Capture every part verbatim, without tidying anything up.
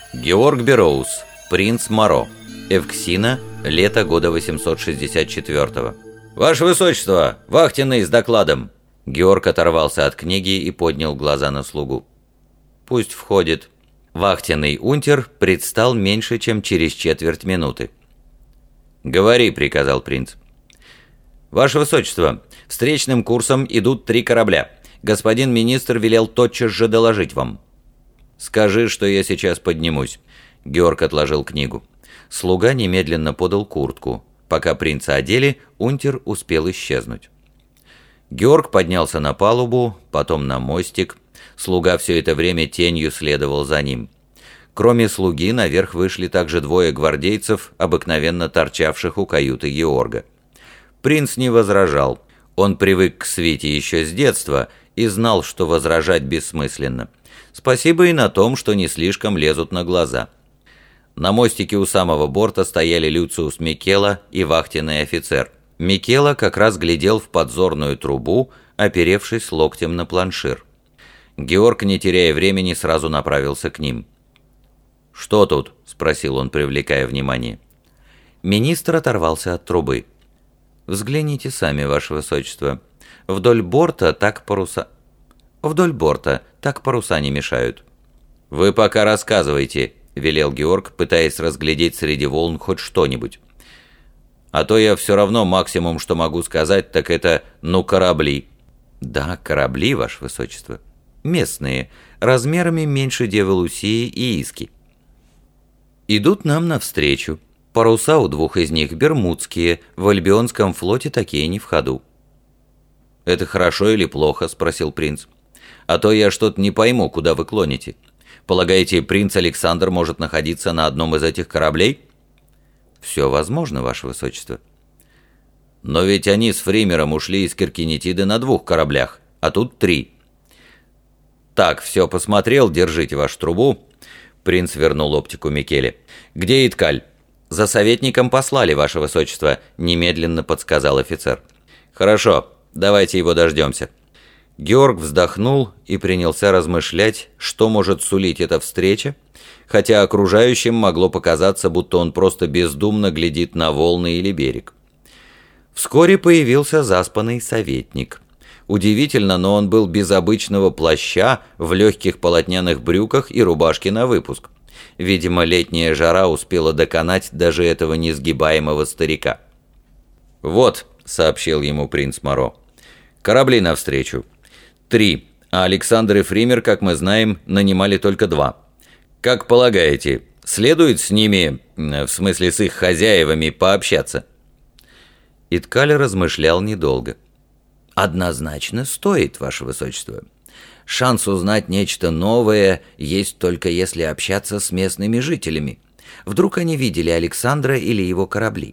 Георг Бероуз, принц Моро, Эвксина, лето года восемьсот шестьдесят четвёртого. «Ваше Высочество, вахтенный с докладом!» Георг оторвался от книги и поднял глаза на слугу. «Пусть входит». Вахтенный унтер предстал меньше, чем через четверть минуты. «Говори», — приказал принц. «Ваше Высочество, встречным курсом идут три корабля. Господин министр велел тотчас же доложить вам». «Скажи, что я сейчас поднимусь». Георг отложил книгу. Слуга немедленно подал куртку. Пока принца одели, унтер успел исчезнуть. Георг поднялся на палубу, потом на мостик. Слуга все это время тенью следовал за ним. Кроме слуги, наверх вышли также двое гвардейцев, обыкновенно торчавших у каюты Георга. Принц не возражал. Он привык к свите еще с детства и знал, что возражать бессмысленно. Спасибо и на том, что не слишком лезут на глаза. На мостике у самого борта стояли Люциус Микела и вахтенный офицер. Микела как раз глядел в подзорную трубу, оперевшись локтем на планшир. Георг, не теряя времени, сразу направился к ним. «Что тут?» – спросил он, привлекая внимание. Министр оторвался от трубы. «Взгляните сами, Ваше Высочество. Вдоль борта так паруса... Вдоль борта так паруса не мешают». «Вы пока рассказывайте», — велел Георг, пытаясь разглядеть среди волн хоть что-нибудь. «А то я все равно максимум, что могу сказать, так это «ну корабли». «Да, корабли, Ваше Высочество. Местные, размерами меньше Девы Лусии и Иски. Идут нам навстречу. Паруса у двух из них бермудские, в Альбионском флоте такие не в ходу». «Это хорошо или плохо?» — спросил принц. «А то я что-то не пойму, куда вы клоните. Полагаете, принц Александр может находиться на одном из этих кораблей?» «Все возможно, Ваше Высочество». «Но ведь они с Фримером ушли из Киркинетиды на двух кораблях, а тут три». «Так, все посмотрел, держите вашу трубу». Принц вернул оптику Микеле. «Где Иткаль?» «За советником послали, Ваше Высочество», — немедленно подсказал офицер. «Хорошо, давайте его дождемся». Георг вздохнул и принялся размышлять, что может сулить эта встреча, хотя окружающим могло показаться, будто он просто бездумно глядит на волны или берег. Вскоре появился заспанный советник. Удивительно, но он был без обычного плаща, в легких полотняных брюках и рубашке на выпуск. Видимо, летняя жара успела доконать даже этого несгибаемого старика. «Вот», — сообщил ему принц Моро, — «корабли навстречу. Три, а Александр и Фример, как мы знаем, нанимали только два. Как полагаете, следует с ними, в смысле с их хозяевами, пообщаться?» Иткаль размышлял недолго. «Однозначно стоит, Ваше Высочество. Шанс узнать нечто новое есть только если общаться с местными жителями. Вдруг они видели Александра или его корабли».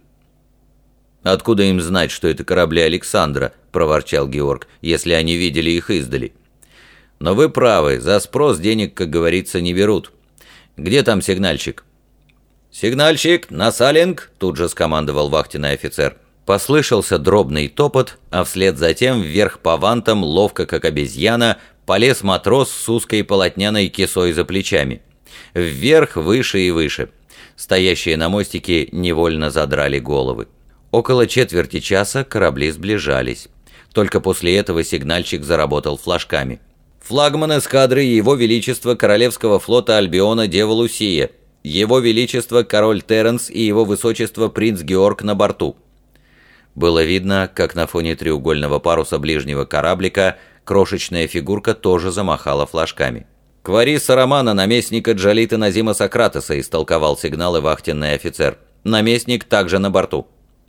«Откуда им знать, что это корабли Александра?» – проворчал Георг, – «если они видели их издали». «Но вы правы, за спрос денег, как говорится, не берут. Где там сигнальщик?» «Сигнальщик, на салинг!» – тут же скомандовал вахтенный офицер. Послышался дробный топот, а вслед за тем вверх по вантам, ловко как обезьяна, полез матрос с узкой полотняной кисой за плечами. Вверх, выше и выше. Стоящие на мостике невольно задрали головы. Около четверти часа корабли сближались. Только после этого сигнальщик заработал флажками. «Флагман эскадры Его Величества Королевского флота Альбиона Дева Лусия. Его Величество Король Терренс и Его Высочество Принц Георг на борту». Было видно, как на фоне треугольного паруса ближнего кораблика крошечная фигурка тоже замахала флажками. «Квариса Романа, наместника Джалита Назима Сократеса», истолковал сигналы вахтенный офицер. «Наместник также на борту».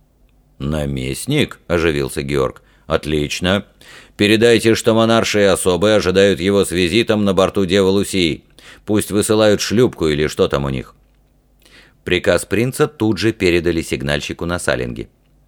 «Наместник?» – оживился Георг. «Отлично. Передайте, что монаршие особы ожидают его с визитом на борту Девы Лусии. Пусть высылают шлюпку или что там у них». Приказ принца тут же передали сигнальщику на салинге.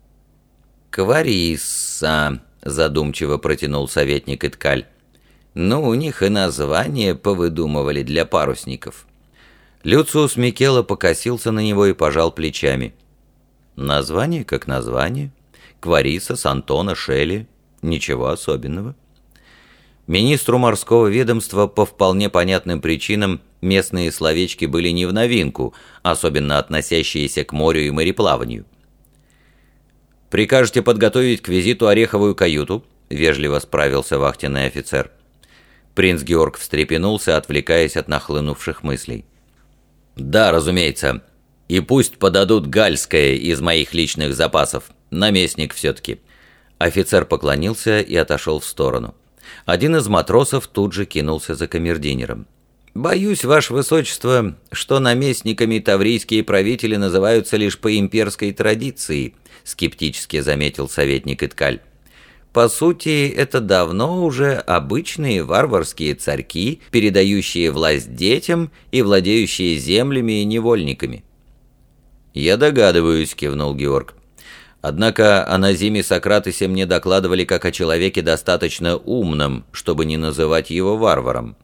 «Квариса», – задумчиво протянул советник Иткаль. «Ну, у них и название повыдумывали для парусников». Люциус Микела покосился на него и пожал плечами. «Название как название. Квариса, Сантона, Шелли. Ничего особенного». Министру морского ведомства по вполне понятным причинам местные словечки были не в новинку, особенно относящиеся к морю и мореплаванию. «Прикажете подготовить к визиту ореховую каюту?» — вежливо справился вахтенный офицер. Принц Георг встрепенулся, отвлекаясь от нахлынувших мыслей. «Да, разумеется. И пусть подадут гальское из моих личных запасов. Наместник все-таки». Офицер поклонился и отошел в сторону. Один из матросов тут же кинулся за камердинером. «Боюсь, ваше высочество, что наместниками таврийские правители называются лишь по имперской традиции», скептически заметил советник Иткаль. «По сути, это давно уже обычные варварские царьки, передающие власть детям и владеющие землями и невольниками». «Я догадываюсь», — кивнул Георг. «Однако о Назиме Сократесе мне докладывали как о человеке достаточно умном, чтобы не называть его варваром».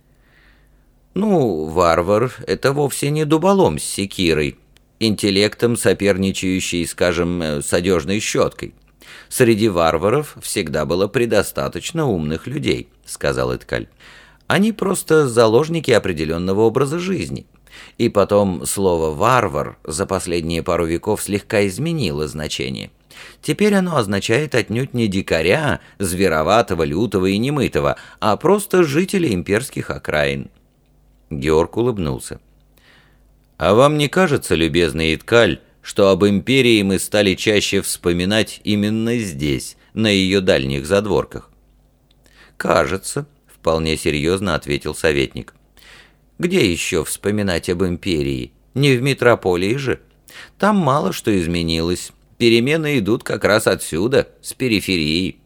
«Ну, варвар — это вовсе не дуболом с секирой, интеллектом соперничающий, скажем, с одежной щеткой. Среди варваров всегда было предостаточно умных людей», — сказал Иткаль. «Они просто заложники определенного образа жизни. И потом слово «варвар» за последние пару веков слегка изменило значение. Теперь оно означает отнюдь не дикаря, звероватого, лютого и немытого, а просто жителя имперских окраин». Георг улыбнулся. «А вам не кажется, любезный Иткаль, что об империи мы стали чаще вспоминать именно здесь, на ее дальних задворках?» «Кажется», — вполне серьезно ответил советник. «Где еще вспоминать об империи? Не в метрополии же. Там мало что изменилось. Перемены идут как раз отсюда, с периферии».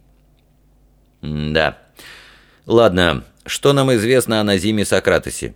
«Да. Ладно, что нам известно о Назиме Сократесе?»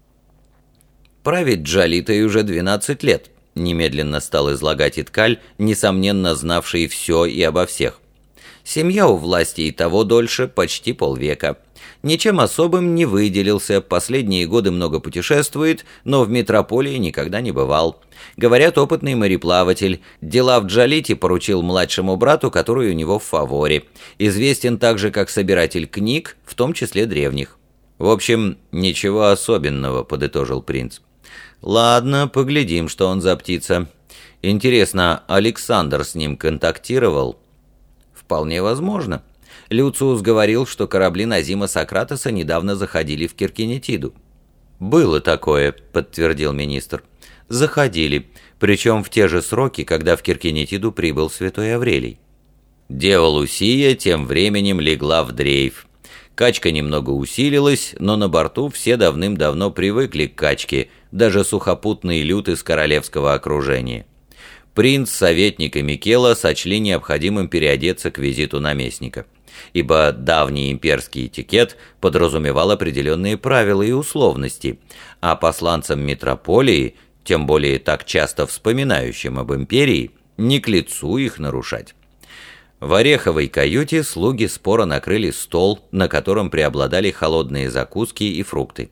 «Править Джалитой уже двенадцать лет», — немедленно стал излагать Иткаль, несомненно знавший все и обо всех. «Семья у власти и того дольше, почти полвека. Ничем особым не выделился, последние годы много путешествует, но в метрополии никогда не бывал. Говорят, опытный мореплаватель. Дела в Джалите поручил младшему брату, который у него в фаворе. Известен также как собиратель книг, в том числе древних». «В общем, ничего особенного», — подытожил принц. «Ладно, поглядим, что он за птица. Интересно, Александр с ним контактировал?» «Вполне возможно. Люциус говорил, что корабли Назима Сократеса недавно заходили в Киркинетиду». «Было такое», — подтвердил министр. «Заходили, причем в те же сроки, когда в Киркинетиду прибыл святой Аврелий». Дева Лусия тем временем легла в дрейф. Качка немного усилилась, но на борту все давным-давно привыкли к качке, даже сухопутный люд из королевского окружения. Принц, советник и Микела сочли необходимым переодеться к визиту наместника, ибо давний имперский этикет подразумевал определенные правила и условности, а посланцам метрополии, тем более так часто вспоминающим об империи, не к лицу их нарушать. В ореховой каюте слуги споро накрыли стол, на котором преобладали холодные закуски и фрукты.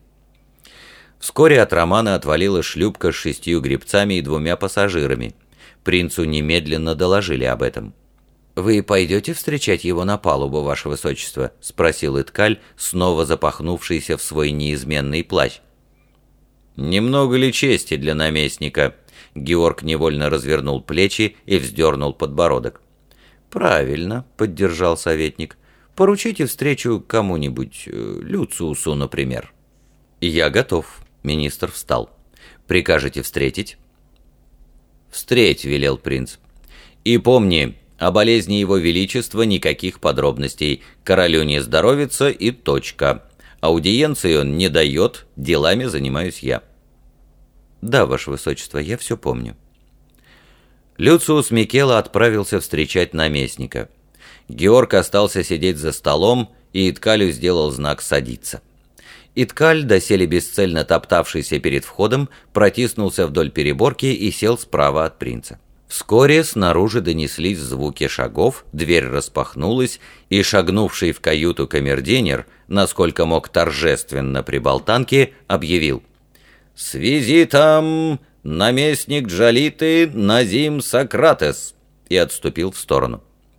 Вскоре от Романа отвалила шлюпка с шестью гребцами и двумя пассажирами. Принцу немедленно доложили об этом. «Вы пойдете встречать его на палубу, ваше высочество?» — спросил Иткаль, снова запахнувшийся в свой неизменный плащ. «Немного ли чести для наместника?» Георг невольно развернул плечи и вздернул подбородок. «Правильно», — поддержал советник. «Поручите встречу кому-нибудь, Люциусу, например». «Я готов», — министр встал. «Прикажете встретить?» «Встреть», — велел принц. «И помни, о болезни его величества никаких подробностей. Королю не здоровится и точка. Аудиенции он не дает, делами занимаюсь я». «Да, ваше высочество, я все помню». Люциус Микела отправился встречать наместника. Георг остался сидеть за столом, и Иткалю сделал знак «садиться». Иткаль, доселе бесцельно топтавшийся перед входом, протиснулся вдоль переборки и сел справа от принца. Вскоре снаружи донеслись звуки шагов, дверь распахнулась, и шагнувший в каюту камердинер, насколько мог торжественно при болтанке, объявил: «С визитом наместник Джалиты Назим Сократес!» и отступил в сторону.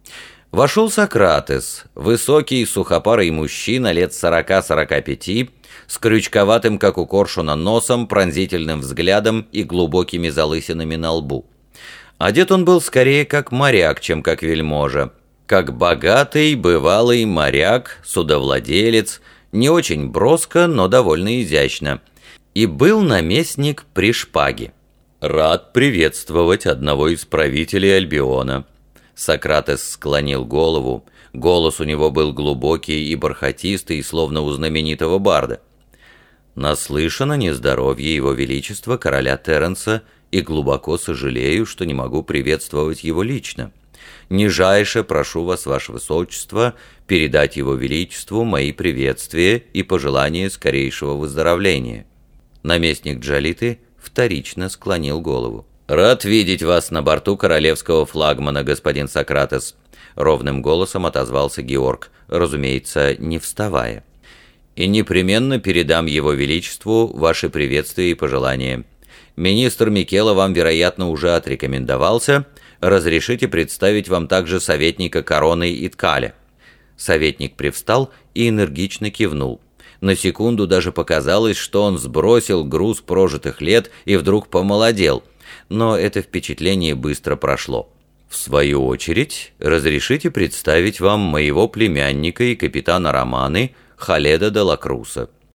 Вошел Сократес, высокий сухопарый мужчина лет сорока-сорока пяти, с крючковатым, как у коршуна, носом, пронзительным взглядом и глубокими залысинами на лбу. Одет он был скорее как моряк, чем как вельможа. Как богатый, бывалый моряк, судовладелец, не очень броско, но довольно изящно. И был наместник при шпаге. «Рад приветствовать одного из правителей Альбиона». Сократес склонил голову. Голос у него был глубокий и бархатистый, словно у знаменитого барда. «Наслышан о нездоровье его величества, короля Терренса, и глубоко сожалею, что не могу приветствовать его лично. Нижайше прошу вас, ваше высочество, передать его величеству мои приветствия и пожелания скорейшего выздоровления». Наместник Джалиты вторично склонил голову. «Рад видеть вас на борту королевского флагмана, господин Сократес», — ровным голосом отозвался Георг, разумеется, не вставая. «И непременно передам его величеству ваши приветствия и пожелания. Министр Микела вам, вероятно, уже отрекомендовался. Разрешите представить вам также советника Короны Иткаля». Советник привстал и энергично кивнул. На секунду даже показалось, что он сбросил груз прожитых лет и вдруг помолодел. Но это впечатление быстро прошло. «В свою очередь, разрешите представить вам моего племянника и капитана Романы Халеда де ла Круса».